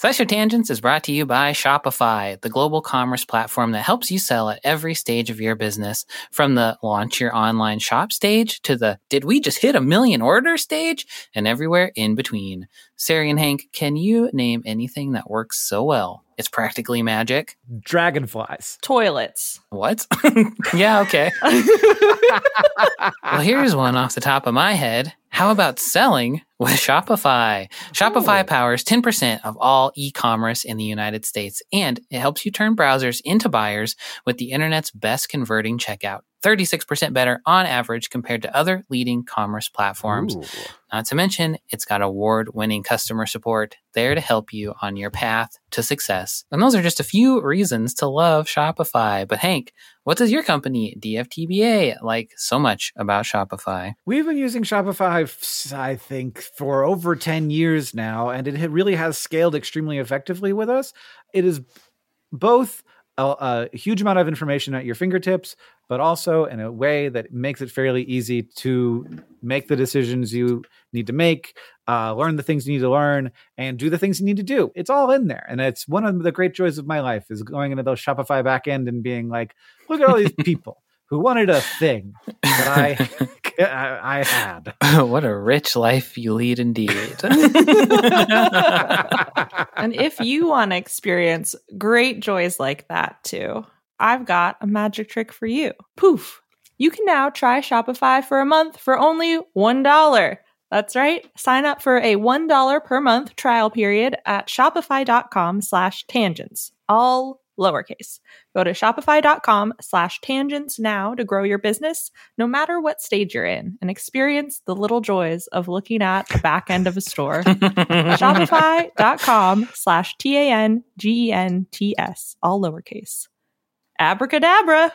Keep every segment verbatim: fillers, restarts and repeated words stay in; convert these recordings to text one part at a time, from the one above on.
SciShow Tangents is brought to you by Shopify, the global commerce platform that helps you sell at every stage of your business, from the launch your online shop stage to the did we just hit a million orders stage, and everywhere in between. Sari and Hank, can you name anything that works so well it's practically magic? Dragonflies. Toilets. What? Yeah, okay. Well, here's one off the top of my head. How about selling with Shopify? Shopify Ooh. powers ten percent of all e-commerce in the United States, and it helps you turn browsers into buyers with the internet's best converting checkout. thirty-six percent better on average compared to other leading commerce platforms. Ooh. Not to mention, it's got award-winning customer support there to help you on your path to success. And those are just a few reasons to love Shopify. But Hank, what does your company, D F T B A, like so much about Shopify? We've been using Shopify, I think, for over ten years now, and it really has scaled extremely effectively with us. It is both a, a huge amount of information at your fingertips, but also in a way that makes it fairly easy to make the decisions you need to make, uh, learn the things you need to learn, and do the things you need to do. It's all in there. And it's one of the great joys of my life is going into those Shopify backend and being like, look at all these people who wanted a thing that I, I, I had. What a rich life you lead indeed. And if you want to experience great joys like that too, I've got a magic trick for you. Poof! You can now try Shopify for a month for only one dollar. That's right. Sign up for a one dollar per month trial period at shopify.com slash tangents. All lowercase. Go to shopify.com slash tangents now to grow your business, no matter what stage you're in, and experience the little joys of looking at the back end of a store. Shopify.com slash T-A-N-G-E-N-T-S. All lowercase. Abracadabra.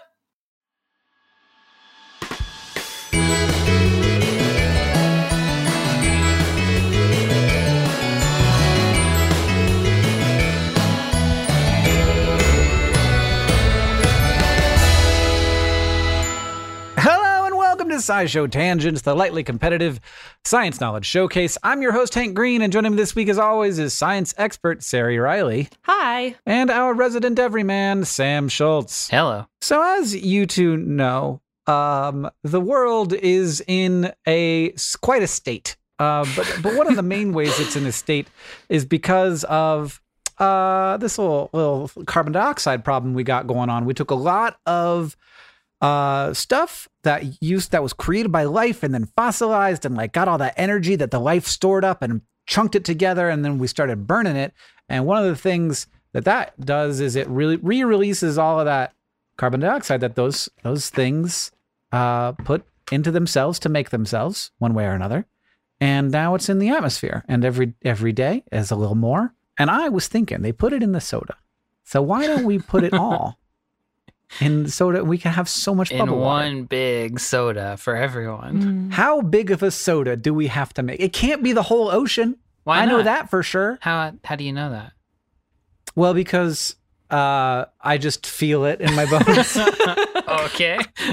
Hello and welcome to SciShow Tangents, the lightly competitive science knowledge showcase. I'm your host, Hank Green, and joining me this week, as always, is science expert Sari Riley. Hi. And our resident everyman, Sam Schultz. Hello. So as you two know, um, the world is in a quite a state. Uh, but but one of the main ways it's in a state is because of uh, this little little carbon dioxide problem we got going on. We took a lot of uh, stuff that used that was created by life and then fossilized and like got all that energy that the life stored up and chunked it together, and then we started burning it. And one of the things that that does is it really re-releases all of that carbon dioxide that those those things uh, put into themselves to make themselves one way or another. And now it's in the atmosphere, and every every day is a little more. And I was thinking they put it in the soda, so why don't we put it all in the soda? We can have so much In bubble water. one big soda for everyone. Mm. How big of a soda do we have to make? It can't be the whole ocean. Why I know not? that for sure. How how do you know that? Well, because uh, I just feel it in my bones. Okay.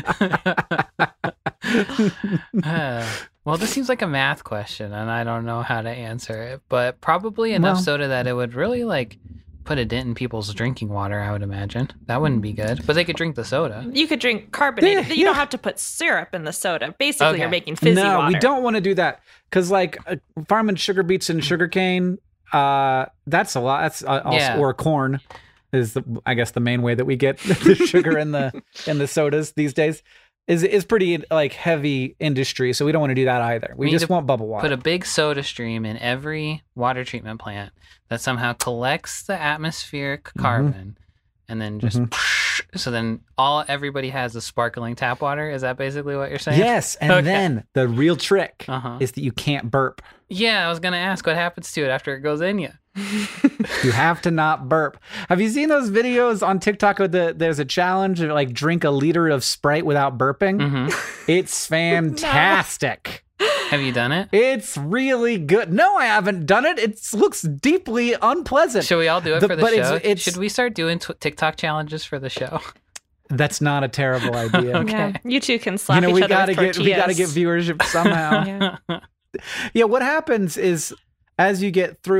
Uh, well, this seems like a math question, and I don't know how to answer it, but probably enough Well- soda that it would really like put a dent in people's drinking water, I would imagine. That wouldn't be good, but they could drink the soda. You could drink carbonated. Yeah, you don't yeah. have to put syrup in the soda. Basically, Okay. you're making fizzy no, water. we don't want to do that because, like, uh, farming sugar beets and sugar cane, uh, that's a lot. That's uh, also, Yeah. or corn is, the, I guess, the main way that we get the sugar in the in the sodas these days. Is is pretty like heavy industry, so we don't want to do that either. We, We need just to want bubble water. Put a big soda stream in every water treatment plant that somehow collects the atmospheric carbon and then just so then all everybody has is sparkling tap water. Is that basically what you're saying? Yes, and Okay. then the real trick Uh-huh. is that you can't burp. Yeah, I was gonna ask what happens to it after it goes in you. You have to not burp. Have you seen those videos on TikTok with the there's a challenge of like drink a liter of Sprite without burping? hmm It's fantastic. Have you done it? It's really good. No, I haven't done it. It looks deeply unpleasant. Should we all do it The- for the but show? it's- it's- Should we start doing t- TikTok challenges for the show? That's not a terrible idea. Okay. Yeah, you two can slap You know, each we other gotta with get we gotta get tortillas. viewership somehow. Yeah. Yeah, what happens is as you get through it,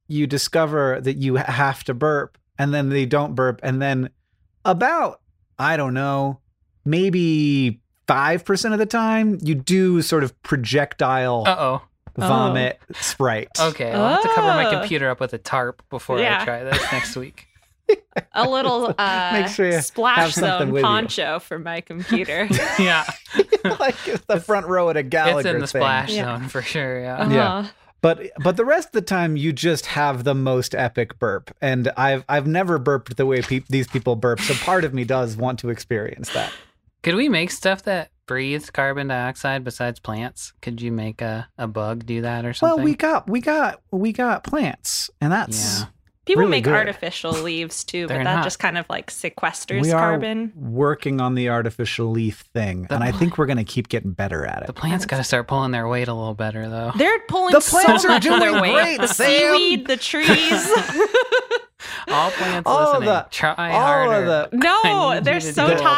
you discover that you have to burp, and then they don't burp, and then about, I don't know, maybe five percent of the time, you do sort of projectile Uh-oh. vomit Sprite. Okay, I'll have to cover my Oh. computer up with a tarp before Yeah. I try this next week. A little uh, Make sure you have splash something zone with you. poncho for my computer. Yeah, Like the front row at a Gallagher it's in the thing. splash Yeah. zone for sure, yeah. Uh-huh. Yeah. But but the rest of the time you just have the most epic burp, and I've I've never burped the way pe- these people burp. So part of me does want to experience that. Could we make stuff that breathes carbon dioxide besides plants? Could you make a, a bug do that or something? Well, we got we got we got plants, and that's Yeah. People really make good. artificial leaves too, but They're that not- just kind of like sequesters we are carbon. working on the artificial leaf thing, The and I pl- think we're gonna keep getting better at The it. plants got to start pulling their weight a little better, though. They're pulling The so plants are much of their doing weight. great, the Sam. seaweed, the trees. All plants All of listening. the- Try all of harder. the- No, I need they're you to so do it.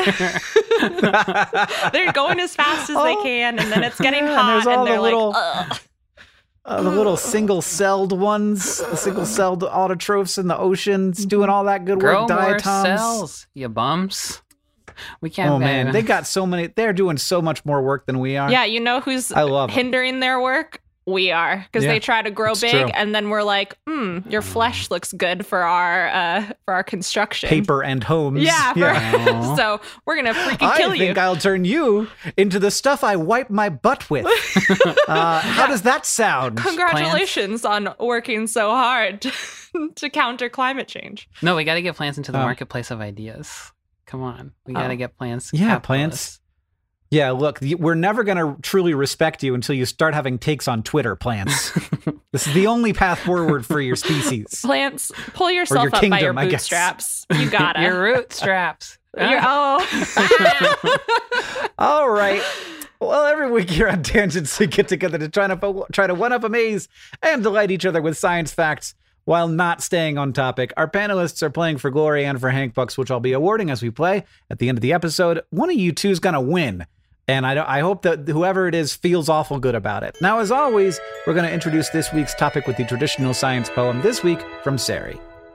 tired. They're going as fast as they Oh, can, and then it's getting yeah, and hot, there's and, all the they're little- like, ugh. Uh, the little single-celled ones, the single-celled autotrophs in the oceans, doing all that good Grow work. more Diatoms. cells, you bums. We can't. Oh man, ban- they got so many. They're doing so much more work than we are. Yeah, you know who's I love 'em. hindering their work? We are, because Yeah, they try to grow it's big, true. and then we're like, hmm, your flesh looks good for our uh, for our construction. Paper and homes. Yeah, for- Aw. so we're gonna freaking I kill think you. I'll turn you into the stuff I wipe my butt with. uh, how does that sound? Congratulations on working so hard to counter climate change. No, we got to get plants into the Um, marketplace of ideas. Come on, we got to Oh. get plants. Yeah, capitalists. plants. Yeah, look, y- we're never going to truly respect you until you start having takes on Twitter, plants. This is the only path forward for your species. Plants, pull yourself your up by your kingdom, I guess. bootstraps. You gotta. Your root straps. You're- oh. All right. Well, every week here on Tangents, we get together to try to try to one-up, amaze, and delight each other with science facts while not staying on topic. Our panelists are playing for glory and for Hank Bucks, which I'll be awarding as we play. At the end of the episode, one of you two is going to win. And I, don't- I hope that whoever it is feels awful good about it. Now, as always, we're going to introduce this week's topic with the traditional science poem, this week from Sari.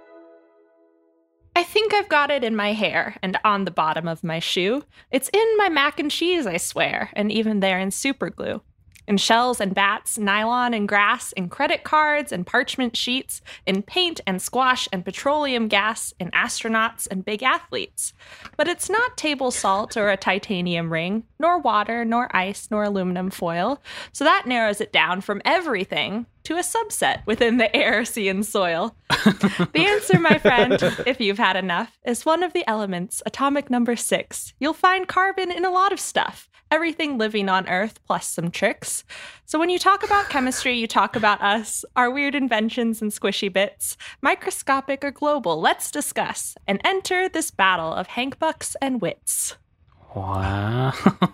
I think I've got it in my hair and on the bottom of my shoe. It's in my mac and cheese, I swear, and even there in super glue. In shells and bats, nylon and grass, in credit cards and parchment sheets, in paint and squash and petroleum gas, in astronauts and big athletes. But it's not table salt or a titanium ring, nor water, nor ice, nor aluminum foil. So that narrows it down from everything to a subset within the air, sea, and soil. The answer, my friend, if you've had enough, is one of the elements, atomic number six. You'll find carbon in a lot of stuff. Everything living on Earth, plus some tricks. So when you talk about chemistry, you talk about us, our weird inventions and squishy bits, microscopic or global. Let's discuss and enter this battle of Hank Bucks and wits. Wow.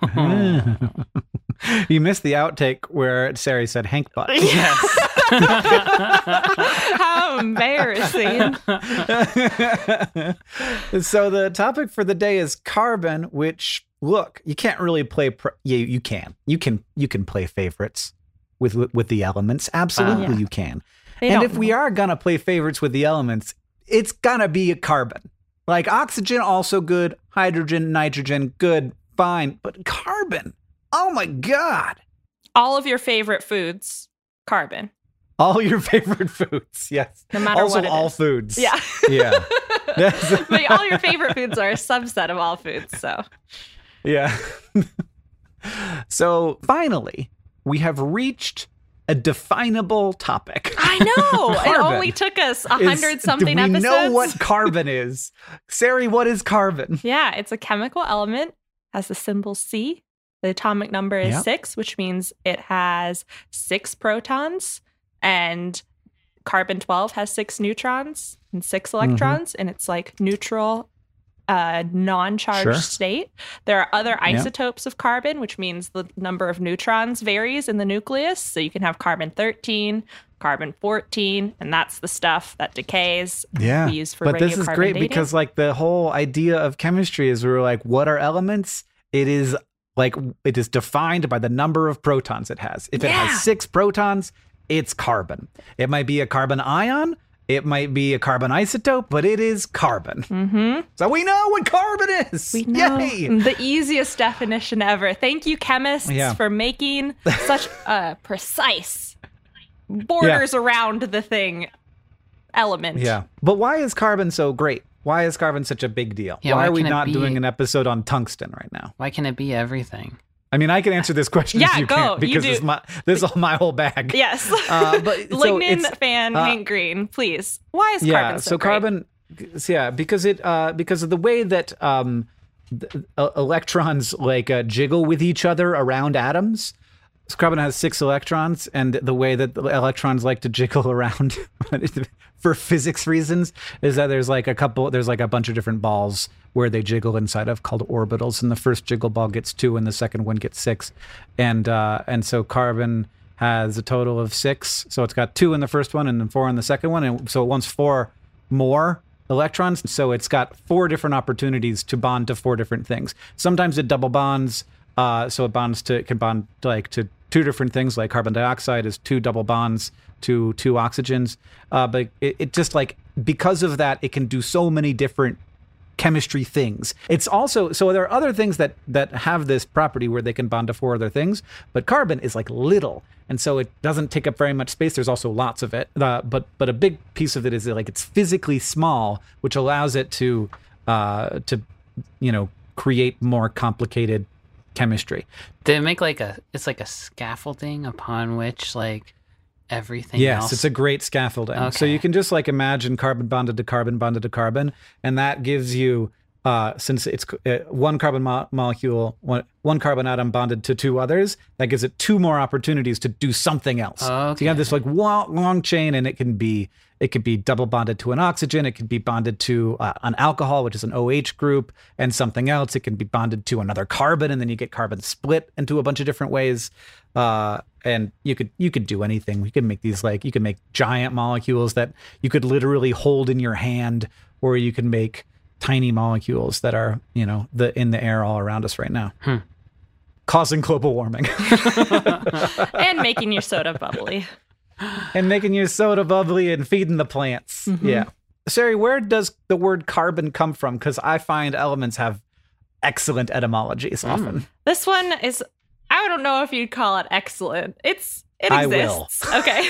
You missed the outtake where Sari said Hank Bucks. Yes. How embarrassing. So the topic for the day is carbon, which, look, you can't really play pr- you you can. You can you can play favorites with with the elements. Absolutely Uh, yeah. you can. They and don't if we know. are going to play favorites with the elements, it's going to be a carbon. Like oxygen also good, hydrogen, nitrogen good, fine, but carbon. Oh my god. All of your favorite foods, carbon. All your favorite foods. Yes. No matter also what it all is. foods. Yeah. Yeah. That's- But all your favorite foods are a subset of all foods, so. Yeah. So finally, we have reached a definable topic. I know. It Carbon only took us a Is- hundred something do we episodes. know what carbon is? Sari, what is carbon? Yeah, it's a chemical element, has the symbol C. The atomic number is Yep. six, which means it has six protons, and carbon twelve has six neutrons and six electrons, and it's like neutral, uh, non-charged Sure. state. There are other isotopes of carbon, which means the number of neutrons varies in the nucleus. So you can have carbon thirteen, carbon fourteen, and that's the stuff that decays. Yeah. We use for But this is radiocarbon great dating. because like the whole idea of chemistry is we were like, what are elements? It is like it is defined by the number of protons it has. If it Yeah. has six protons, it's carbon. It might be a carbon ion. It might be a carbon isotope, but it is carbon. Mm-hmm. So we know what carbon is. We know. Yay! The easiest definition ever. Thank you, chemists, Yeah. for making such a precise borders Yeah. around the thing element. Yeah. But why is carbon so great? Why is carbon such a big deal? Yeah, why why are we can it not be- doing an episode on tungsten right now? Why can it be everything? I mean, I can answer this question Yeah, as you go. can't You because do. it's my, this is my whole bag. Yes. Uh, but so Lignin it's- fan uh, Hank Green, please. Why is yeah, carbon so, so great? carbon, yeah, because it uh, because of the way that um, the, uh, electrons like uh, jiggle with each other around atoms. So carbon has six electrons, and the way that the electrons like to jiggle around for physics reasons is that there's like a couple, there's like a bunch of different balls where they jiggle inside of called orbitals, and the first jiggle ball gets two, and the second one gets six, and uh, and so carbon has a total of six, so it's got two in the first one and then four in the second one, and so it wants four more electrons, so it's got four different opportunities to bond to four different things. Sometimes it double bonds, uh, so it bonds to it can bond like to two different things, like carbon dioxide is two double bonds to two oxygens, uh, but it, it just like because of that, it can do so many different chemistry things. It's also, so there are other things that that have this property where they can bond to four other things, but carbon is like little, and so it doesn't take up very much space. There's also lots of it, uh, but but a big piece of it is that, like, it's physically small, which allows it to uh, to you know create more complicated chemistry. They make like a, it's like a scaffolding upon which like everything Yes, else. it's a great scaffolding. So Okay. you can just like imagine carbon bonded to carbon bonded to carbon, and that gives you, uh, since it's uh, one carbon mo- molecule, one, one carbon atom bonded to two others, that gives it two more opportunities to do something else. So you have this like long, long chain, and it can be it could be double bonded to an oxygen, it could be bonded to uh, an alcohol, which is an O H group, and something else. It can be bonded to another carbon, and then you get carbon split into a bunch of different ways. Uh, and you could you could do anything. You could make these like you could make giant molecules that you could literally hold in your hand, or you can make tiny molecules that are, you know, the in the air all around us right now, Hmm. causing global warming And making your soda bubbly. and making your soda bubbly and feeding the plants. Mhm. Yeah, Sari, where does the word carbon come from? Because I find elements have excellent etymologies often. This one is, I don't know if you'd call it excellent. It's it I will. exists. Okay.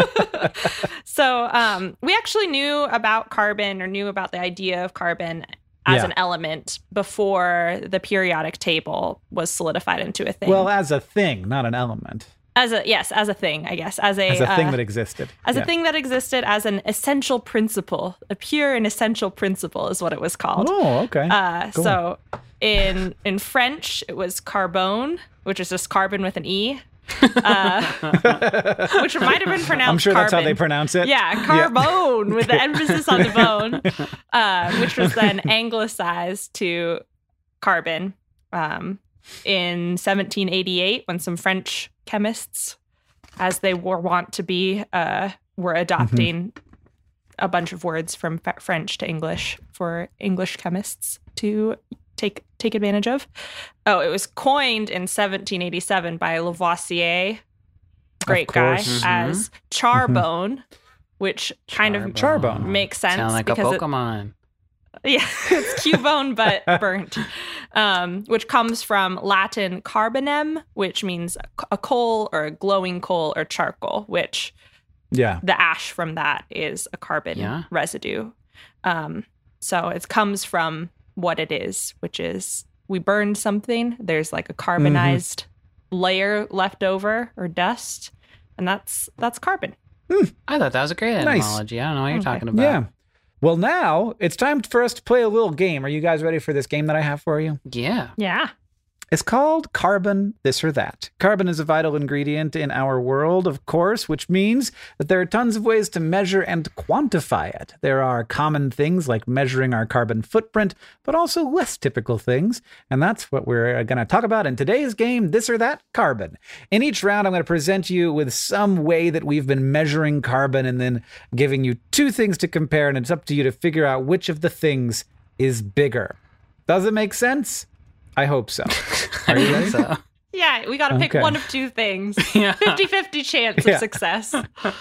So um, we actually knew about carbon, or knew about the idea of carbon as Yeah. an element before the periodic table was solidified into a thing. Well, as a thing, not an element. as a yes, as a thing, I guess, as a As a thing uh, that existed. as Yeah. a thing that existed, as an essential principle, a pure and essential principle is what it was called. Oh, okay. Uh, Cool. So in in French, it was carbone, which is just carbon with an e, uh, which might have been pronounced. I'm sure that's how carbon. they pronounce it. Yeah, carbone with the emphasis on the bone, uh, which was then anglicized to carbon um, in seventeen eighty-eight, when some French chemists, as they were wont to be, uh, were adopting a bunch of words from F- French to English for English chemists to take take advantage of. Oh, it was coined in seventeen eighty-seven by Lavoisier, great guy, course. as charbone, which kind of Charbone. makes sense Sound like a because it- Pokemon. yeah, it's Cubone but burnt, um, which comes from Latin carbonem, which means a coal or a glowing coal or charcoal, which Yeah. the ash from that is a carbon Yeah. residue. Um, so it comes from what it is, which is we burned something, there's like a carbonized layer left over or dust, and that's that's carbon. I thought that was a great Nice. etymology. I don't know what you're Okay. talking about. Yeah. Well, now it's time for us to play a little game. Are you guys ready for this game that I have for you? Yeah. Yeah. It's called Carbon This or That. Carbon is a vital ingredient in our world, of course, which means that there are tons of ways to measure and quantify it. There are common things like measuring our carbon footprint, but also less typical things. And that's what we're going to talk about in today's game, This or That Carbon. In each round, I'm going to present you with some way that we've been measuring carbon and then giving you two things to compare, and it's up to you to figure out which of the things is bigger. Does it make sense? I hope so. I think so. Yeah, we got to pick Okay. one of two things. Yeah. fifty-fifty chance of Yeah. success.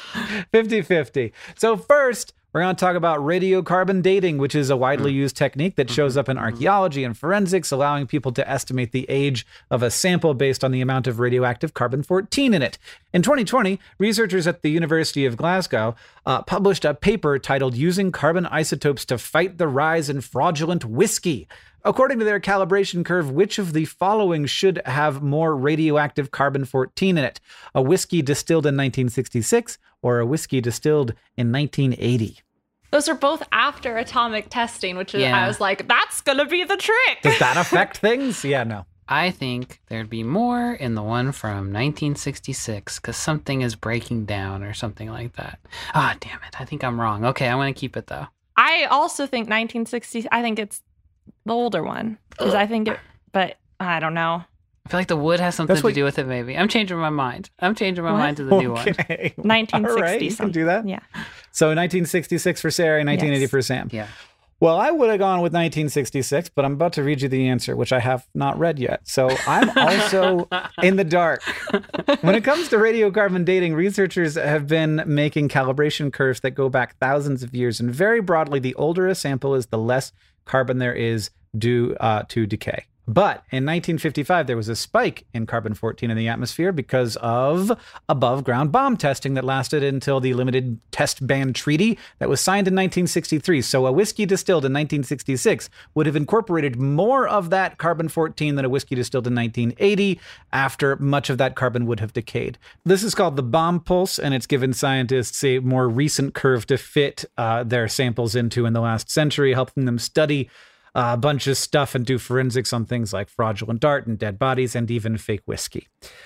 fifty-fifty. So first, we're going to talk about radiocarbon dating, which is a widely used technique that shows up in archaeology and forensics, allowing people to estimate the age of a sample based on the amount of radioactive carbon fourteen in it. In twenty twenty, researchers at the University of Glasgow uh, published a paper titled Using Carbon Isotopes to Fight the Rise in Fraudulent Whiskey. According to their calibration curve, which of the following should have more radioactive carbon fourteen in it? A whiskey distilled in nineteen sixty-six or a whiskey distilled in nineteen eighty? Those are both after atomic testing, which is, Yeah. I was like, that's going to be the trick. Does that affect things? Yeah, no. I think there'd be more in the one from nineteen sixty-six because something is breaking down or something like that. Ah, damn it. I think I'm wrong. Okay, I'm going to keep it though. I also think nineteen sixty, I think it's the older one. Because I think it, but I don't know. I feel like the wood has something That's to what- do with it, maybe. I'm changing my mind. I'm changing my What? mind to the new one. Okay. nineteen sixty All right, you can something. do that. Yeah. So nineteen sixty-six for Sarah, nineteen eighty Yes. for Sam. Yeah. Well, I would have gone with nineteen sixty-six, but I'm about to read you the answer, which I have not read yet. So I'm also in the dark. When it comes to radiocarbon dating, researchers have been making calibration curves that go back thousands of years. And very broadly, the older a sample is, the less carbon there is due uh, to decay. But in nineteen fifty-five, there was a spike in carbon fourteen in the atmosphere because of above ground bomb testing that lasted until the Limited Test Ban Treaty that was signed in nineteen sixty-three. So a whiskey distilled in nineteen sixty-six would have incorporated more of that carbon fourteen than a whiskey distilled in nineteen eighty, after much of that carbon would have decayed. This is called the bomb pulse, and it's given scientists a more recent curve to fit uh, their samples into in the last century, helping them study a bunch of stuff and do forensics on things like fraudulent art and dead bodies and even fake whiskey.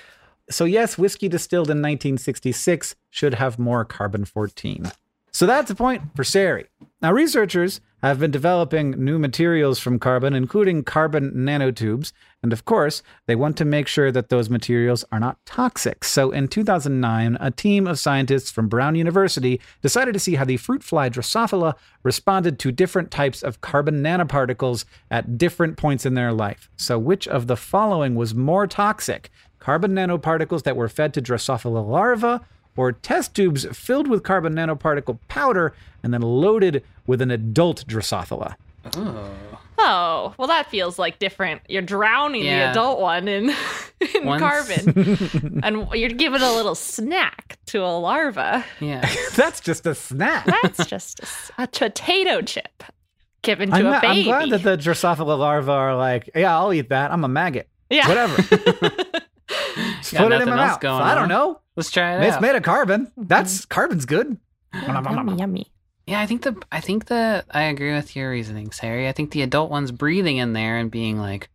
So yes, whiskey distilled in nineteen sixty-six should have more carbon fourteen. So that's a point for Sari. Now, researchers have been developing new materials from carbon, including carbon nanotubes. And of course, they want to make sure that those materials are not toxic. So in two thousand nine, a team of scientists from Brown University decided to see how the fruit fly Drosophila responded to different types of carbon nanoparticles at different points in their life. So which of the following was more toxic? Carbon nanoparticles that were fed to Drosophila larvae, or test tubes filled with carbon nanoparticle powder and then loaded with an adult Drosophila? Oh. Oh, well, that feels like different. You're drowning Yeah. the adult one in, in Once- carbon, and you're giving a little snack to a larva. Yeah. That's just a snack. That's just a, s- a potato chip given to I'm, a not- I'm baby. glad that the Drosophila larvae are like, yeah, I'll eat that. I'm a maggot. yeah. Whatever. Just Got put it in nothing my else mouth. going I don't on. know. Let's try it It's out. made of carbon. That's carbon's good. yummy, yummy. Yeah, I think the I think the I agree with your reasoning, Sari. I think the adult one's breathing in there and being like,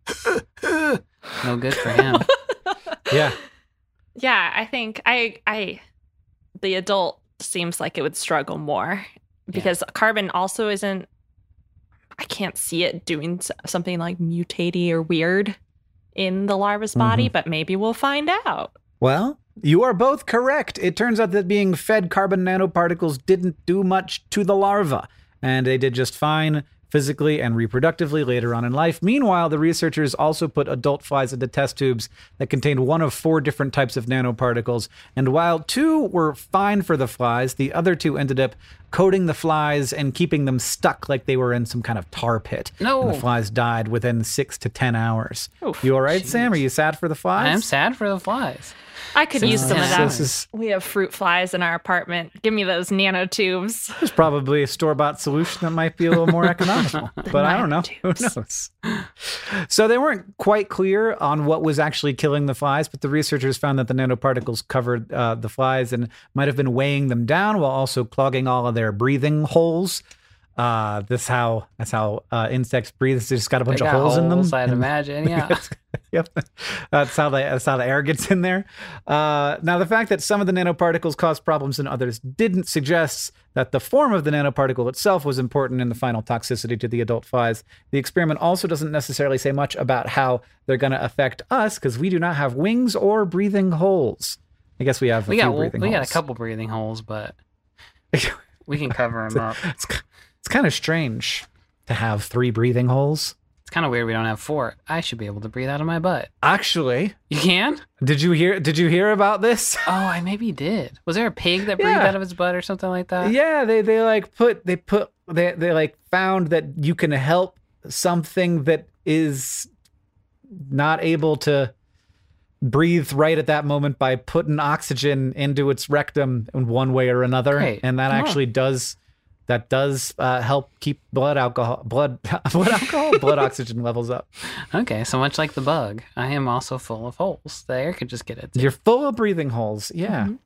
no good for him. Yeah. Yeah, I think I I the adult seems like it would struggle more because carbon also isn't. I can't see it doing s- something like mutaty or weird in the larva's body, but maybe we'll find out. Well, you are both correct. It turns out that being fed carbon nanoparticles didn't do much to the larva, and they did just fine physically and reproductively later on in life. Meanwhile, the researchers also put adult flies into test tubes that contained one of four different types of nanoparticles, and while two were fine for the flies, the other two ended up coating the flies and keeping them stuck like they were in some kind of tar pit. No. And the flies died within six to ten hours. Oof. You all right, Sam? Are you sad for the flies? I am sad for the flies. I could use some of yeah. that. This is We have fruit flies in our apartment. Give me those nanotubes. There's probably a store-bought solution that might be a little more economical, but I don't know. Who knows? So they weren't quite clear on what was actually killing the flies, but the researchers found that the nanoparticles covered uh, the flies and might have been weighing them down while also clogging all of their breathing holes. Uh, this how that's how uh, insects breathe. They just got a bunch They of got holes, in them. holes, I'd And- imagine. Yeah. Yep, that's how they, that's how the air gets in there. Uh, now, the fact that some of the nanoparticles caused problems and others didn't suggests that the form of the nanoparticle itself was important in the final toxicity to the adult flies. The experiment also doesn't necessarily say much about how they're going to affect us because we do not have wings or breathing holes. I guess we have a we few got breathing we holes. got a couple breathing holes, but we can cover them up. It's, it's kind of strange to have three breathing holes. It's kind of weird we don't have four. I should be able to breathe out of my butt. Actually, You can? did you hear? Did you hear about this? Oh, I maybe did. Was there a pig that breathed Yeah. out of its butt or something like that? Yeah, they they like put they put they they like found that you can help something that is not able to breathe right at that moment by putting oxygen into its rectum in one way or another, Great. and that Oh. actually does that does uh, help keep blood alcohol blood blood alcohol blood oxygen levels up. Okay, so much like the bug, I am also full of holes. The air could just get it. You're full of breathing holes. Yeah. Mhm.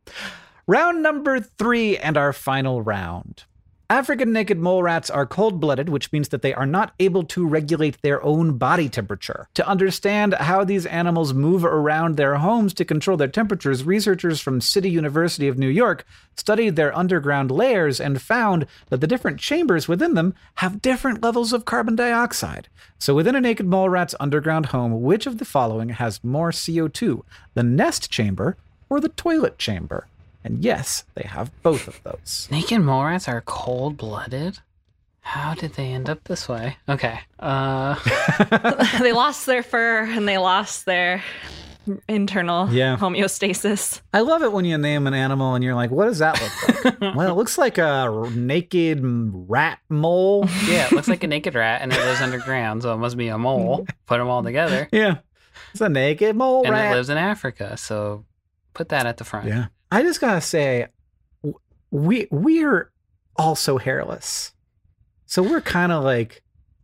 Round number three and our final round. African naked mole rats are cold-blooded, which means that they are not able to regulate their own body temperature. To understand how these animals move around their homes to control their temperatures, researchers from City University of New York studied their underground layers and found that the different chambers within them have different levels of carbon dioxide. So within a naked mole rat's underground home, which of the following has more C O two, the nest chamber or the toilet chamber? And yes, they have both of those. Naked mole rats are cold-blooded? How did they end up this way? Okay. Uh, They lost their fur and they lost their internal Yeah. homeostasis. I love it when you name an animal and you're like, what does that look like? Well, it looks like a naked rat mole. yeah, it looks like a naked rat, and it lives underground, so it must be a mole. Put them all together. Yeah. It's a naked mole And rat. it lives in Africa, so put that at the front. Yeah. I just gotta say, w- we we're also hairless, so we're kind of like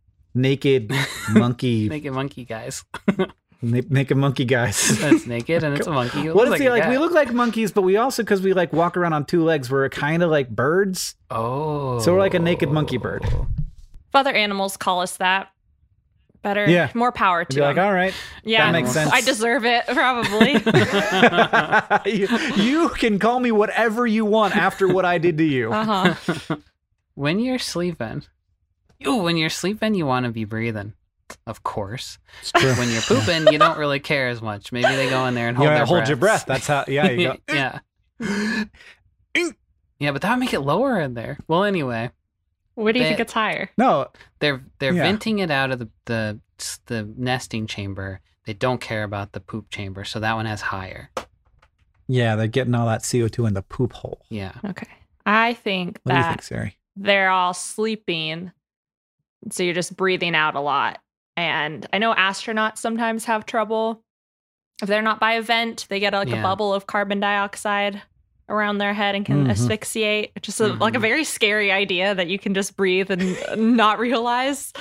naked monkey, Naked monkey guys. na- naked monkey guys. That's naked, and it's a monkey. It What looks is he a like? cat. We look like monkeys, but we also, because we like walk around on two legs, we're kind of like birds. Oh. So we're like a naked monkey bird. If other animals call us that, better, Yeah. more power And to be like, them. all right, Yeah, that makes sense. I deserve it, probably. you, you can call me whatever you want after what I did to you. Uh-huh. When you're sleeping, ooh, when you're sleeping, you want to be breathing. Of course. It's true. When you're pooping, you don't really care as much. Maybe they go in there and hold Yeah, their hold your breath. breaths. That's how. Yeah, you go. yeah. Yeah, but that would make it lower in there. Well, anyway, What do you They- think it's higher? No, they're they're Yeah. venting it out of the, the the nesting chamber. They don't care about the poop chamber, so that one has higher. yeah, they're getting all that C O two in the poop hole. Yeah. Okay. I think What do you that think, Sari? they're all sleeping, so you're just breathing out a lot. And I know astronauts sometimes have trouble. If they're not by a vent, they get like Yeah. a bubble of carbon dioxide around their head and can Mhm. asphyxiate. It's just a, like a Mhm. very scary idea that you can just breathe and not realize.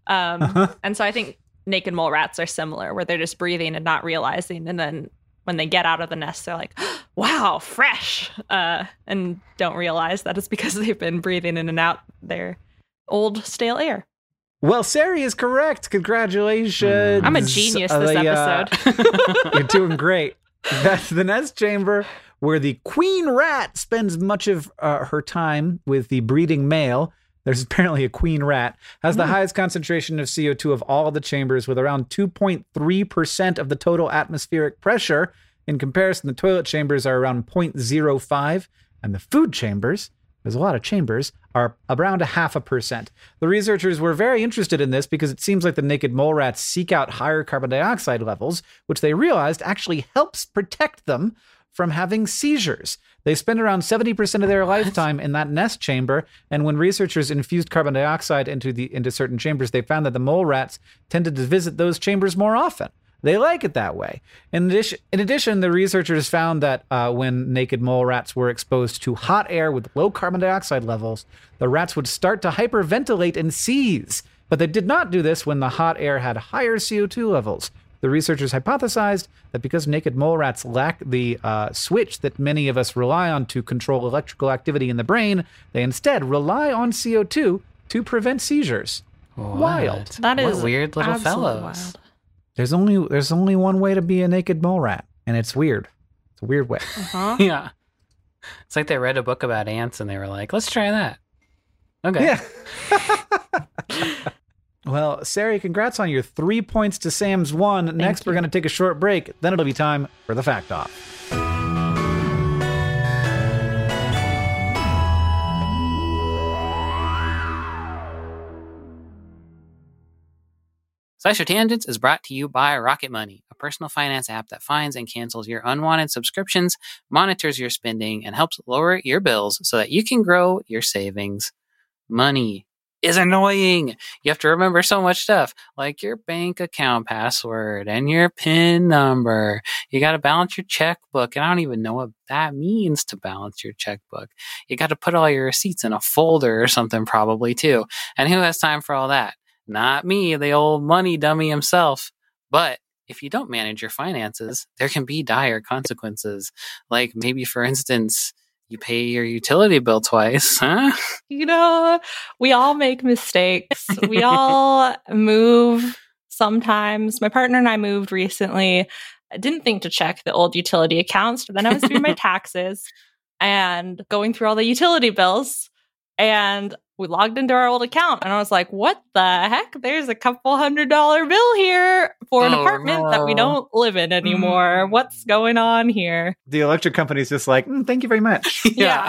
Um, and so I think naked mole rats are similar, where they're just breathing and not realizing. And then when they get out of the nest, they're like, wow, fresh. Uh, and don't realize that it's because they've been breathing in and out their old stale air. Well, Sari is correct. Congratulations. I'm a genius this Uh, yeah, episode. You're doing great. That's the nest chamber where the queen rat spends much of uh, her time with the breeding male. There's apparently a queen rat, has the Mm. highest concentration of C O two of all the chambers with around two point three percent of the total atmospheric pressure. In comparison, the toilet chambers are around zero point zero five, and the food chambers, there's a lot of chambers, are around a half a percent. The researchers were very interested in this because it seems like the naked mole rats seek out higher carbon dioxide levels, which they realized actually helps protect them from having seizures. They spend around seventy percent of their lifetime in that nest chamber, and when researchers infused carbon dioxide into the into certain chambers, they found that the mole rats tended to visit those chambers more often. They like it that way. In addition, in addition the researchers found that uh, when naked mole rats were exposed to hot air with low carbon dioxide levels, the rats would start to hyperventilate and seize. But they did not do this when the hot air had higher C O two levels. The researchers hypothesized that because naked mole rats lack the uh, switch that many of us rely on to control electrical activity in the brain, they instead rely on C O two to prevent seizures. Wild. What? That What is weird little absolutely fellows. wild. There's only there's only one way to be a naked mole rat, and it's weird. It's a weird way. Uh-huh. Yeah. It's like they read a book about ants and they were like, let's try that. Okay. Yeah. Well, Sari, congrats on your three points to Sam's one. Next, we're you. going to take a short break. Then it'll be time for the fact off. Special Tangents is brought to you by Rocket Money, a personal finance app that finds and cancels your unwanted subscriptions, monitors your spending, and helps lower your bills so that you can grow your savings. Money is annoying. You have to remember so much stuff, like your bank account password and your PIN number. You got to balance your checkbook, and I don't even know what that means to balance your checkbook. You got to put all your receipts in a folder or something probably too. And who has time for all that? Not me, the old money dummy himself. But if you don't manage your finances, there can be dire consequences. Like maybe, for instance, you pay your utility bill twice, huh? You know, we all make mistakes. We all move sometimes. My partner and I moved recently. I didn't think to check the old utility accounts, but then I was doing my taxes and going through all the utility bills. And we logged into our old account and I was like, what the heck? There's a couple hundred dollar bill here for an Oh, apartment no. that we don't live in anymore. Mm. What's going on here? The electric company's just like, mm, thank you very much. Yeah.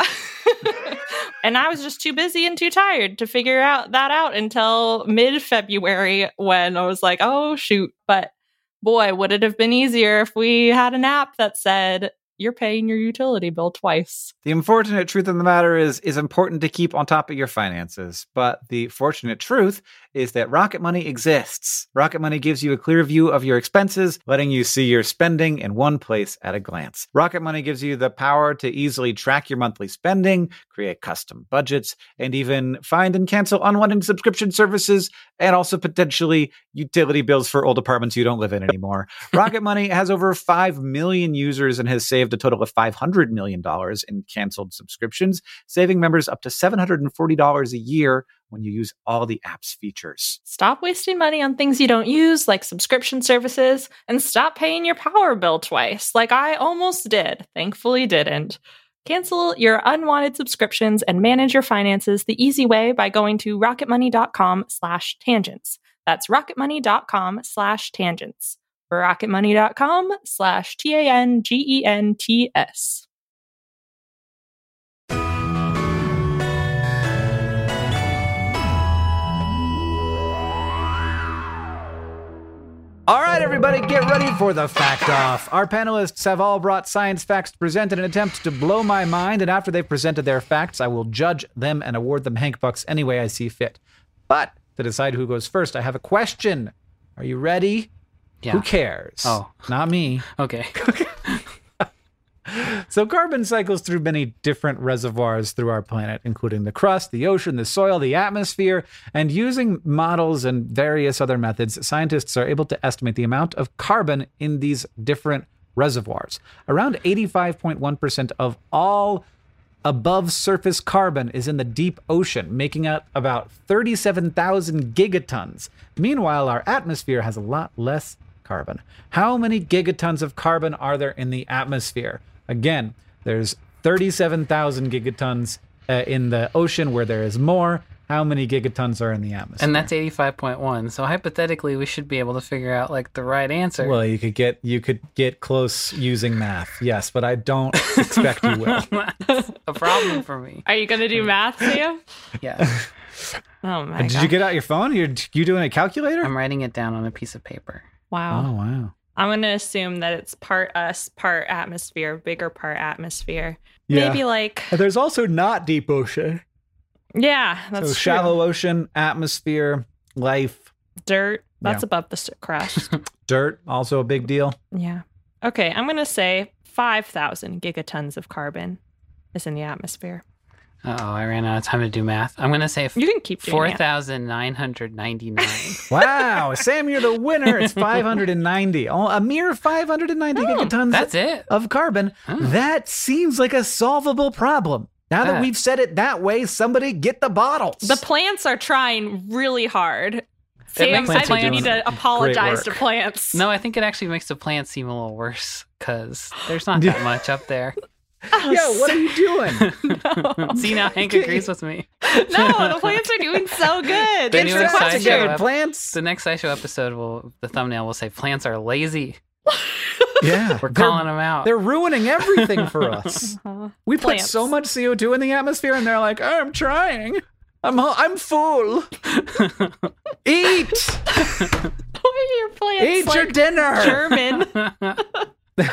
And I was just too busy and too tired to figure out that out until mid-February when I was like, oh, shoot. But boy, would it have been easier if we had an app that said, you're paying your utility bill twice. The unfortunate truth of the matter is, it's important to keep on top of your finances. But the fortunate truth is that Rocket Money exists. Rocket Money gives you a clear view of your expenses, letting you see your spending in one place at a glance. Rocket Money gives you the power to easily track your monthly spending, create custom budgets, and even find and cancel unwanted subscription services, and also potentially utility bills for old apartments you don't live in anymore. Rocket Money has over five million users and has saved a total of five hundred million dollars in canceled subscriptions, saving members up to seven hundred forty dollars a year when you use all the app's features. Stop wasting money on things you don't use, like subscription services, and stop paying your power bill twice, like I almost did. Thankfully didn't. Cancel your unwanted subscriptions and manage your finances the easy way by going to rocketmoney.com slash tangents. That's rocketmoney.com slash tangents. rocketmoney.com slash T A N G E N T S. All right, everybody, get ready for the Fact Off. Our panelists have all brought science facts to present in an attempt to blow my mind, and after they've presented their facts, I will judge them and award them Hank Bucks any way I see fit. But to decide who goes first, I have a question. Are you ready? Yeah. Who cares? Oh. Not me. Okay. So carbon cycles through many different reservoirs through our planet, including the crust, the ocean, the soil, the atmosphere, and using models and various other methods, scientists are able to estimate the amount of carbon in these different reservoirs. Around eighty-five point one percent of all above surface carbon is in the deep ocean, making up about thirty-seven thousand gigatons. Meanwhile, our atmosphere has a lot less carbon. How many gigatons of carbon are there in the atmosphere? Again, there's thirty-seven thousand gigatons uh, in the ocean where there is more. How many gigatons are in the atmosphere? And that's eighty-five point one. So hypothetically, we should be able to figure out like the right answer. Well, you could get you could get close using math, yes, but I don't expect you will. That's a problem for me. Are you going to do math, Sam? Yeah. Oh, my Did God. you get out your phone? You're you doing a calculator? I'm writing it down on a piece of paper. Wow. Oh, wow. I'm going to assume that it's part us, part atmosphere, bigger part atmosphere. Yeah. Maybe like, There's also not deep ocean. yeah, that's so true. shallow ocean, atmosphere, life, Dirt, that's Yeah. above the s- crust. dirt, also a big deal. Yeah. Okay, I'm going to say five thousand gigatons of carbon is in the atmosphere. Uh-oh, I ran out of time to do math. I'm going to say You can keep doing four it. thousand nine hundred ninety-nine. Wow, Sam, you're the winner. It's five hundred ninety. Oh, a mere five hundred ninety gigatons That's it. of carbon. That seems like a solvable problem. Now that Ah. we've said it that way, somebody get the bottles. The plants are trying really hard. Sam, makes I the think you plants need to apologize to work. plants. No, I think it actually makes the plant seem a little worse because there's not that much up there. yeah, what are you doing? See, now Hank agrees with me. No, the plants are doing so good. The It's new the Get your act exciting question. together, ep- plants. The next SciShow episode will, the thumbnail will say, plants are lazy. Yeah, We're they're- calling them out. They're ruining everything for us. Uh-huh. We put Plants. so much C O two in the atmosphere, and they're like, "I'm trying. I'm I'm full. Eat." plants. Eat like your dinner. German.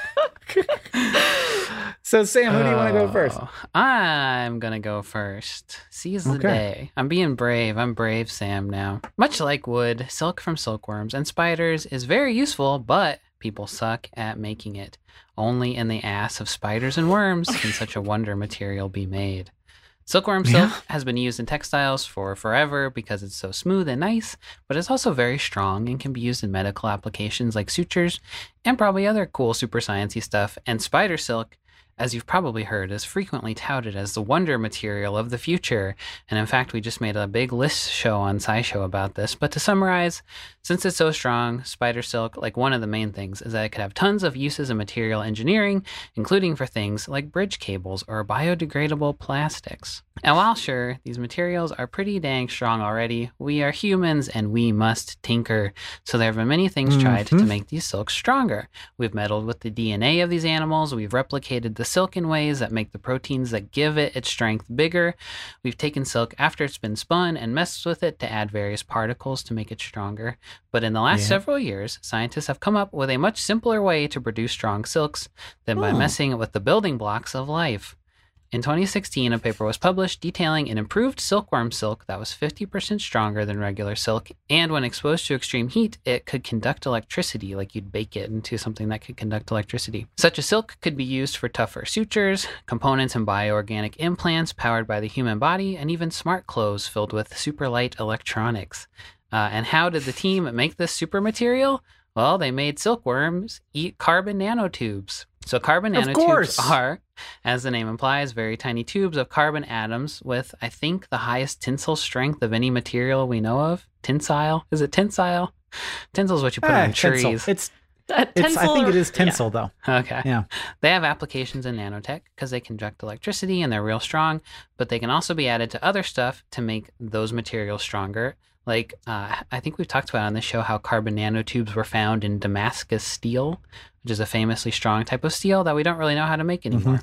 So, Sam, who do you want to go first? Oh, I'm going to go first. Seize the Okay. day. I'm being brave. I'm brave, Sam, now. Much like wood, silk from silkworms and spiders is very useful, but people suck at making it. Only in the ass of spiders and worms can such a wonder material be made. Silkworm silk Yeah. has been used in textiles for forever because it's so smooth and nice, but it's also very strong and can be used in medical applications like sutures and probably other cool super sciencey stuff. And spider silk, as you've probably heard, is frequently touted as the wonder material of the future. And in fact, we just made a big list show on SciShow about this. But to summarize, since it's so strong, spider silk, like one of the main things, is that it could have tons of uses in material engineering, including for things like bridge cables or biodegradable plastics. And while sure, these materials are pretty dang strong already, we are humans and we must tinker. So there have been many things tried Mhm. to make these silks stronger. We've meddled with the D N A of these animals, we've replicated the silk in ways that make the proteins that give it its strength bigger. We've taken silk after it's been spun and messed with it to add various particles to make it stronger. But in the last Yeah. several years, scientists have come up with a much simpler way to produce strong silks than by Oh. messing with the building blocks of life. In twenty sixteen, a paper was published detailing an improved silkworm silk that was fifty percent stronger than regular silk, and when exposed to extreme heat, it could conduct electricity, like you'd bake it into something that could conduct electricity. Such a silk could be used for tougher sutures, components in bioorganic implants powered by the human body, and even smart clothes filled with super light electronics. Uh, and how did the team make this super material? Well, they made silkworms eat carbon nanotubes. So carbon Of nanotubes course. are, as the name implies, very tiny tubes of carbon atoms with, I think, the highest tensile strength of any material we know of. Tensile? Is it tensile? Tensile is what you put Ah, on tinsel. trees. It's, Uh, it's. I tinsel think it or- is tinsel, though. Okay. Yeah. They have applications in nanotech because they conduct electricity and they're real strong, but they can also be added to other stuff to make those materials stronger. Like, uh, I think we've talked about on this show how carbon nanotubes were found in Damascus steel, which is a famously strong type of steel that we don't really know how to make anymore.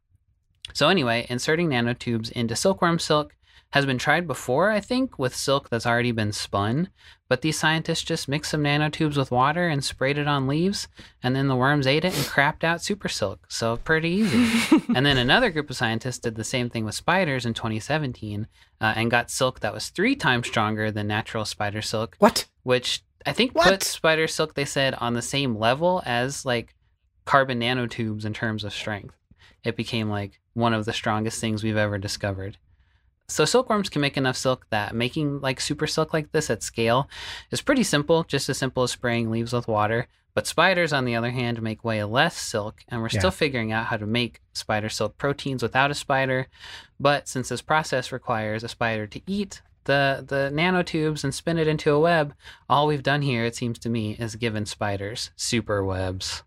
So anyway, inserting nanotubes into silkworm silk has been tried before, I think, with silk that's already been spun, but these scientists just mixed some nanotubes with water and sprayed it on leaves, and then the worms ate it and crapped out super silk, so pretty easy. And then another group of scientists did the same thing with spiders in twenty seventeen uh, and got silk that was three times stronger than natural spider silk, What? which I think What? puts spider silk, they said, on the same level as like carbon nanotubes in terms of strength. It became like one of the strongest things we've ever discovered. So silkworms can make enough silk that making like super silk like this at scale is pretty simple, just as simple as spraying leaves with water. But spiders, on the other hand, make way less silk, and we're Yeah. still figuring out how to make spider silk proteins without a spider. But since this process requires a spider to eat the, the nanotubes and spin it into a web, all we've done here, it seems to me, is given spiders super webs.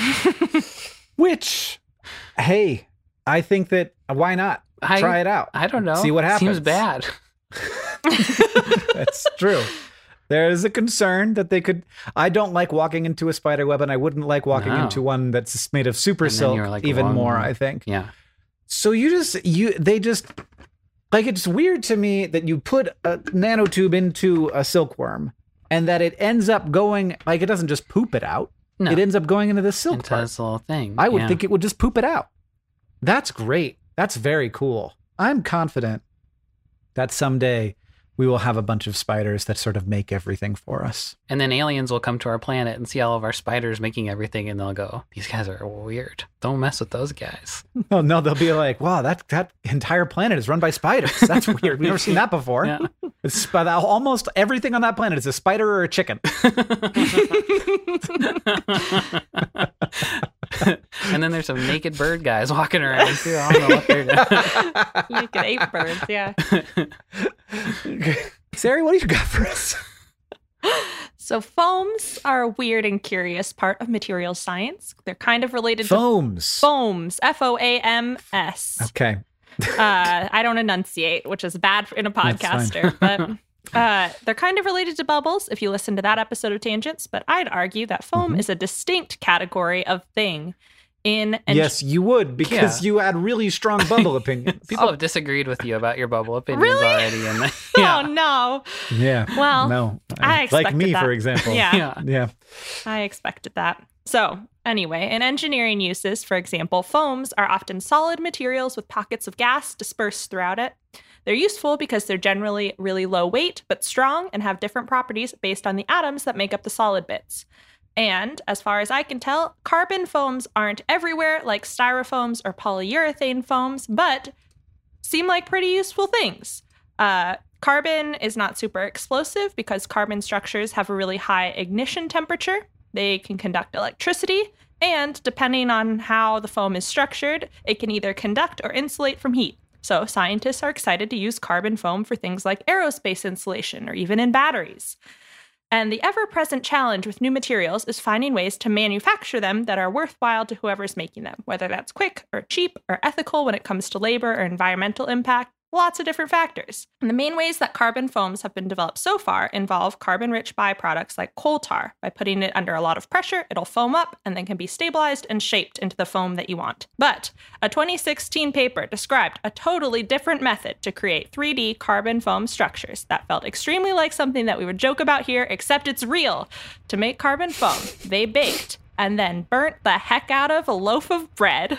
Which, hey, I think that why not I- try it out? I don't know. See what happens. Seems bad. That's true. There is a concern that they could. I don't like walking into a spider web, and I wouldn't like walking No. into one that's made of super And then silk you're like, even "Whoa." more. I think. Yeah. So you just you they just like it's weird to me that you put a nanotube into a silkworm and that it ends up going like it doesn't just poop it out. No. It ends up going into the silk Into part. this little thing. I would Yeah. think it would just poop it out. That's great. That's very cool. I'm confident that someday we will have a bunch of spiders that sort of make everything for us. And then aliens will come to our planet and see all of our spiders making everything, and they'll go, "These guys are weird. Don't mess with those guys." Oh no, they'll be like, "Wow, that that entire planet is run by spiders. That's weird. We've never seen that before." Yeah. It's sp- almost everything on that planet is a spider or a chicken. And then there's some naked bird guys walking around too. I don't know what they're doing. Naked ape birds, yeah. Sari, what do you got for us? So foams are a weird and curious part of material science. They're kind of related to Foams. foams, F O A M S. Okay. Uh, I don't enunciate, which is bad in a That's fine. podcaster, but uh, they're kind of related to bubbles if you listen to that episode of Tangents. But I'd argue that foam Mhm. is a distinct category of thing. in and yes, you would, because Yeah. you had really strong bubble opinions. People have disagreed with you about your bubble opinions Really? already. And Oh no. Yeah. Well, no. I like expected me, that. for example. Yeah. yeah. Yeah. I expected that. So, anyway, in engineering uses, for example, foams are often solid materials with pockets of gas dispersed throughout it. They're useful because they're generally really low weight, but strong and have different properties based on the atoms that make up the solid bits. And, as far as I can tell, carbon foams aren't everywhere like styrofoams or polyurethane foams, but seem like pretty useful things. Uh, carbon is not super explosive because carbon structures have a really high ignition temperature. They can conduct electricity, and depending on how the foam is structured, it can either conduct or insulate from heat. So scientists are excited to use carbon foam for things like aerospace insulation or even in batteries. And the ever-present challenge with new materials is finding ways to manufacture them that are worthwhile to whoever's making them, whether that's quick or cheap or ethical when it comes to labor or environmental impact. Lots of different factors. And the main ways that carbon foams have been developed so far involve carbon-rich byproducts like coal tar. By putting it under a lot of pressure, it'll foam up and then can be stabilized and shaped into the foam that you want. But a twenty sixteen paper described a totally different method to create three D carbon foam structures that felt extremely like something that we would joke about here, except it's real. To make carbon foam, they baked and then burnt the heck out of a loaf of bread.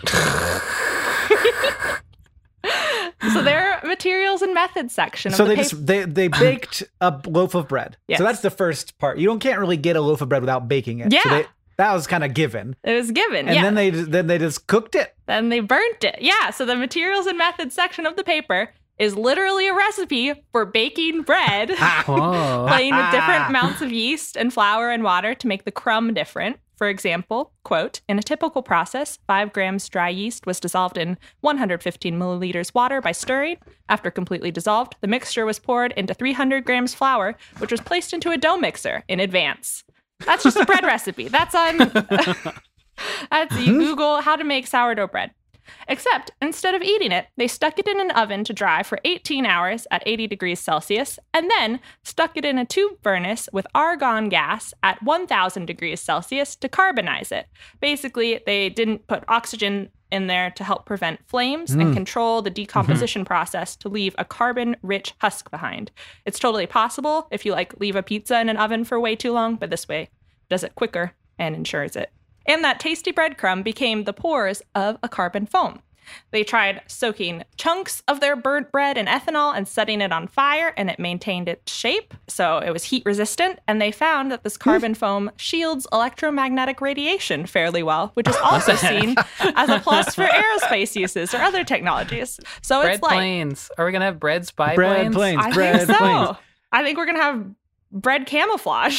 So their materials and methods section of So the they paper. just they they baked a loaf of bread. Yes. So that's the first part. You don't can't really get a loaf of bread without baking it. So Yeah. they, that was kind of given. It was given, And yeah. then they then they just cooked it. Then they burnt it. Yeah, so the materials and methods section of the paper is literally a recipe for baking bread, Whoa. playing with different amounts of yeast and flour and water to make the crumb different. For example, quote, in a typical process, five grams dry yeast was dissolved in one hundred fifteen milliliters water by stirring. After completely dissolved, the mixture was poured into three hundred grams flour, which was placed into a dough mixer in advance. That's just a bread recipe. That's on... That's, you Google how to make sourdough bread. Except, instead of eating it, they stuck it in an oven to dry for eighteen hours at eighty degrees Celsius, and then stuck it in a tube furnace with argon gas at one thousand degrees Celsius to carbonize it. Basically, they didn't put oxygen in there to help prevent flames and control the decomposition process to leave a carbon-rich husk behind. It's totally possible if you like leave a pizza in an oven for way too long, but this way does it quicker and ensures it. And that tasty breadcrumb became the pores of a carbon foam. They tried soaking chunks of their burnt bread in ethanol and setting it on fire, and it maintained its shape, so it was heat resistant, and they found that this carbon foam shields electromagnetic radiation fairly well, which is also seen as a plus for aerospace uses or other technologies. So Bread it's like... planes. Are we going to have bread spy Bread planes? planes. I bread think so. planes. I think we're going to have bread camouflage.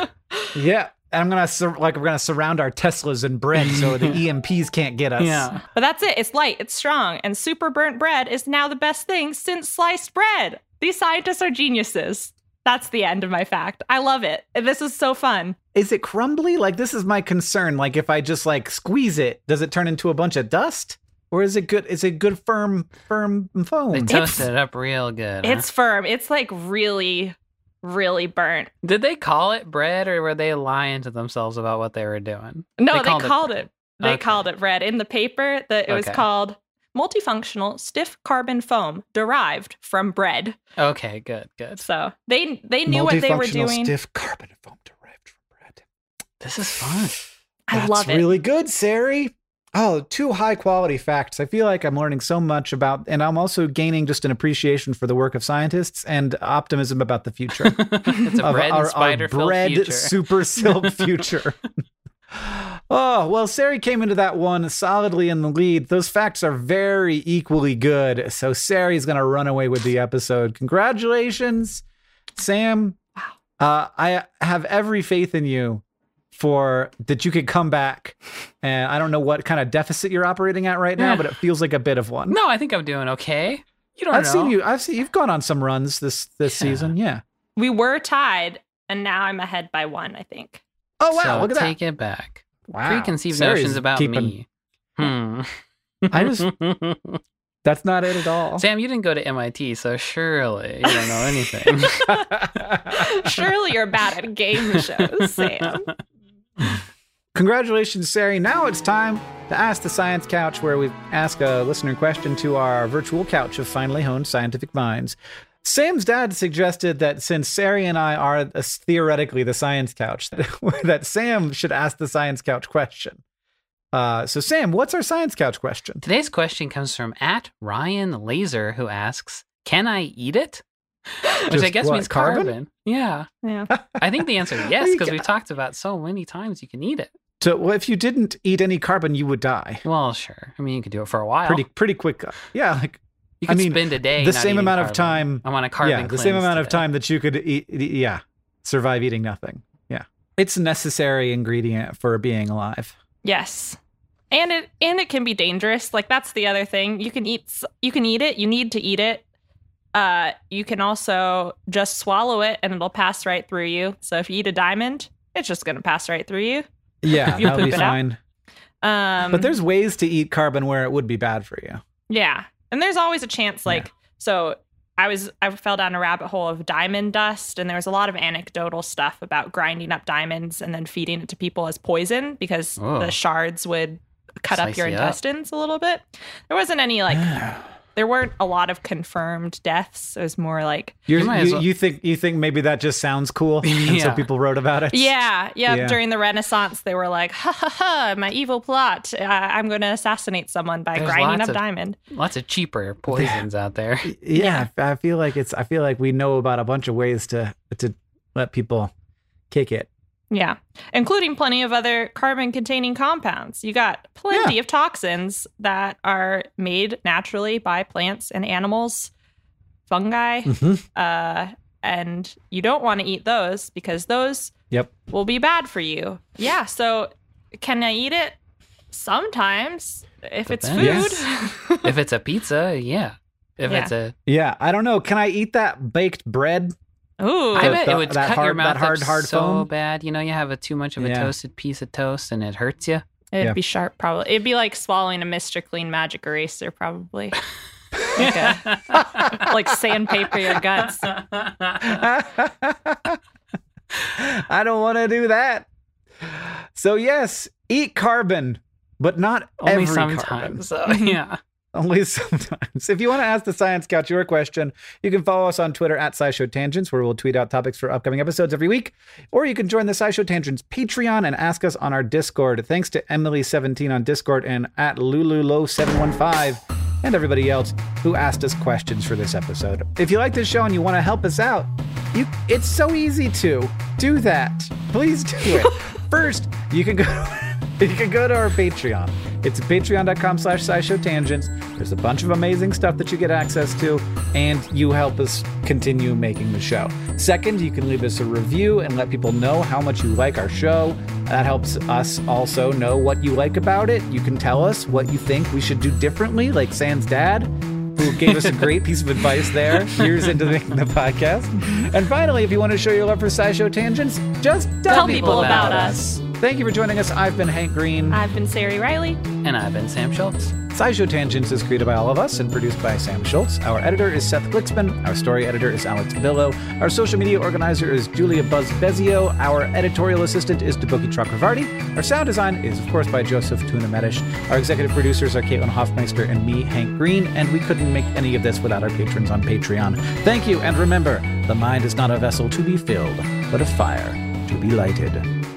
Yeah. And I'm gonna sur- like we're gonna surround our Teslas in bread so the E M Ps can't get us. Yeah. But that's it. It's light, it's strong, and super burnt bread is now the best thing since sliced bread. These scientists are geniuses. That's the end of my fact. I love it. This is so fun. Is it crumbly? Like, this is my concern. Like, if I just like squeeze it, does it turn into a bunch of dust? Or is it good? Is it good firm, firm foam? They It's- toasted it up real good. huh? It's firm. It's like really, really burnt. Did they call it bread, or were they lying to themselves about what they were doing? No, They they, called called, it it. They Okay. called it bread in the paper. That it was Okay. called multifunctional stiff carbon foam derived from bread. Okay, good, good. So they they knew what they were Multifunctional doing. stiff carbon foam derived from bread. This is fun. I That's love it. really good, Sari. Oh, two high quality facts. I feel like I'm learning so much about, and I'm also gaining just an appreciation for the work of scientists and optimism about the future. It's a of bread our, and spider our filled bread future. super silk future. Oh, well, Sari came into that one solidly in the lead. Those facts are very equally good. So Sari's going to run away with the episode. Congratulations, Sam. Uh, I have every faith in you for that you could come back. And I don't know what kind of deficit you're operating at right now, Yeah. but it feels like a bit of one. No, I think I'm doing okay. You don't I've know. seen you. I've seen you've gone on some runs this this Yeah. season. Yeah. We were tied, and now I'm ahead by one, I think. Oh wow! so look at that. take it back. Wow. Preconceived Sari's notions about keeping- me. Hmm. I just- That's not it at all. Sam, you didn't go to M I T, so surely you don't know anything. Surely you're bad at game shows, Sam. Congratulations, Sari. Now it's time to Ask the Science Couch, where we ask a listener question to our virtual couch of finely honed scientific minds. Sam's dad suggested that since Sari and I are uh, theoretically the science couch, that Sam should ask the science couch question. Uh, so, Sam, what's our science couch question? Today's question comes from at Ryan Laser, who asks, "Can I eat it?" Which Just I guess what, means carbon? carbon. Yeah. Yeah. I think the answer is yes, You because ca- we've talked about so many times you can eat it. So, well, if you didn't eat any carbon, you would die. Well, sure. I mean, you could do it for a while. Pretty, pretty quick. Yeah, like You I could mean, spend a day the not same eating amount of carbon. time- I'm on a carbon yeah, the same cleanse amount of today. time that you could eat, eat- yeah, survive eating nothing. Yeah, it's a necessary ingredient for being alive. Yes. And it and it can be dangerous. Like that's the other thing. You can eat s- you can eat it. You need to eat it. Uh, you can also just swallow it and it'll pass right through you. So if you eat a diamond, it's just going to pass right through you. Yeah, You'll that'll be poop it out. fine. Um, But there's ways to eat carbon where it would be bad for you. yeah, and there's always a chance. Like so, I was I fell down a rabbit hole of diamond dust, and there was a lot of anecdotal stuff about grinding up diamonds and then feeding it to people as poison because Oh. the shards would cut up Slice your you up. intestines a little bit. There wasn't any like. There weren't a lot of confirmed deaths. It was more like, You're, You you, might as well- you think you think maybe that just sounds cool, and so Yeah. people wrote about it. yeah, yeah, Yeah. During the Renaissance, they were like, ha ha ha, my evil plot. Uh, I'm going to assassinate someone by There's grinding lots up of- diamond. Lots of cheaper poisons out there. yeah. I feel like it's. I feel like we know about a bunch of ways to to let people kick it. Yeah, including plenty of other carbon-containing compounds. You got plenty Yeah. of toxins that are made naturally by plants and animals, fungi, Mhm. uh, and you don't want to eat those because those Yep. will be bad for you. Yeah, so can I eat it? Sometimes, if it's food. Depends. Yes. If it's a pizza, yeah. If Yeah. it's a, Yeah. I don't know. Can I eat that baked bread? Ooh, I The- bet the- it would that cut hard- your mouth that hard, up hard so foam? bad. You know, you have a too much of a Yeah. toasted piece of toast and it hurts you. it'd Yeah. be sharp, probably. It'd be like swallowing a Mister Clean magic eraser, probably. like, a, like sandpaper your guts. I don't want to do that. So yes, eat carbon, but not Only every sometimes. carbon. So, yeah. Only sometimes. If you want to ask the Science Couch your question, you can follow us on Twitter at SciShow Tangents, where we'll tweet out topics for upcoming episodes every week. Or you can join the SciShow Tangents Patreon and ask us on our Discord. Thanks to Emily seventeen on Discord and at Lululo seven one five and everybody else who asked us questions for this episode. If you like this show and you want to help us out, you it's so easy to do that. Please do it. First, you can go you can go to our Patreon. It's patreon.com slash SciShow Tangents. There's a bunch of amazing stuff that you get access to, and you help us continue making the show. Second, you can leave us a review and let people know how much you like our show. That helps us also know what you like about it. You can tell us what you think we should do differently, like Sam's dad, who gave us a great piece of advice there years into the, the podcast. And finally, if you want to show your love for SciShow Tangents, just tell, Tell people about us. Thank you for joining us. I've been Hank Green. I've been Sari Riley. And I've been Sam Schultz. SciShow Tangents is created by all of us and produced by Sam Schultz. Our editor is Seth Glicksman. Our story editor is Alex Billow. Our social media organizer is Julia Buzz Bezio. Our editorial assistant is Debuki Chakravarti. Our sound design is, of course, by Joseph Tuna Medish. Our executive producers are Caitlin Hoffmeister and me, Hank Green, and we couldn't make any of this without our patrons on Patreon. Thank you, and remember, the mind is not a vessel to be filled, but a fire to be lighted.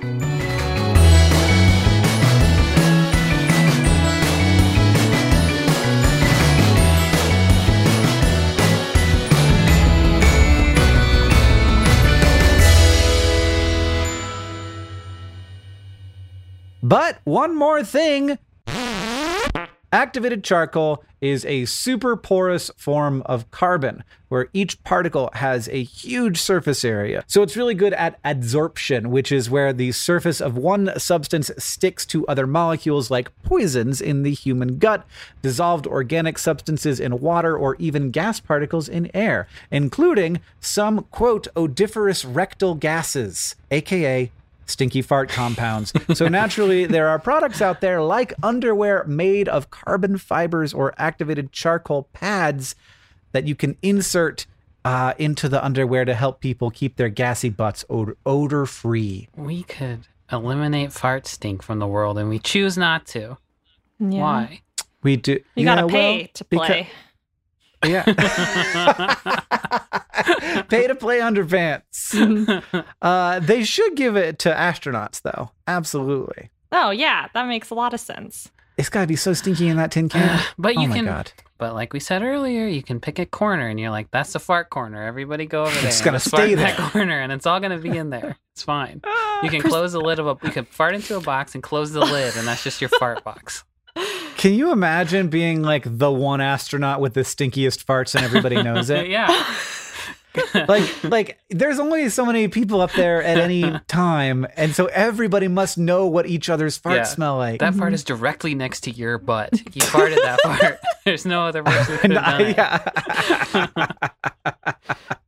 But one more thing. Activated charcoal is a super porous form of carbon where each particle has a huge surface area. So it's really good at adsorption, which is where the surface of one substance sticks to other molecules like poisons in the human gut, dissolved organic substances in water, or even gas particles in air, including some, quote, odoriferous rectal gases, aka stinky fart compounds. So naturally, there are products out there like underwear made of carbon fibers or activated charcoal pads that you can insert uh, into the underwear to help people keep their gassy butts odor, odor free. We could eliminate fart stink from the world, and we choose not to. Yeah. Why? We do. You yeah, gotta pay well, to because- play. Yeah. Pay to play underpants. Uh, they should give it to astronauts, though. Absolutely. Oh, yeah. That makes a lot of sense. It's got to be so stinky in that tin can. But you oh my can. God. But like we said earlier, you can pick a corner, and you're like, "That's the fart corner. Everybody go over there. It's and gonna just fart stay in that there." corner, and it's all gonna be in there. It's fine. You can close the lid of a. You can fart into a box and close the lid, and that's just your fart box. Can you imagine being like the one astronaut with the stinkiest farts and everybody knows it? Yeah. like like there's only so many people up there at any time, and so everybody must know what each other's farts Yeah. smell like. That fart is directly next to your butt. You farted that fart. There's no other person who could And have done I- it. yeah.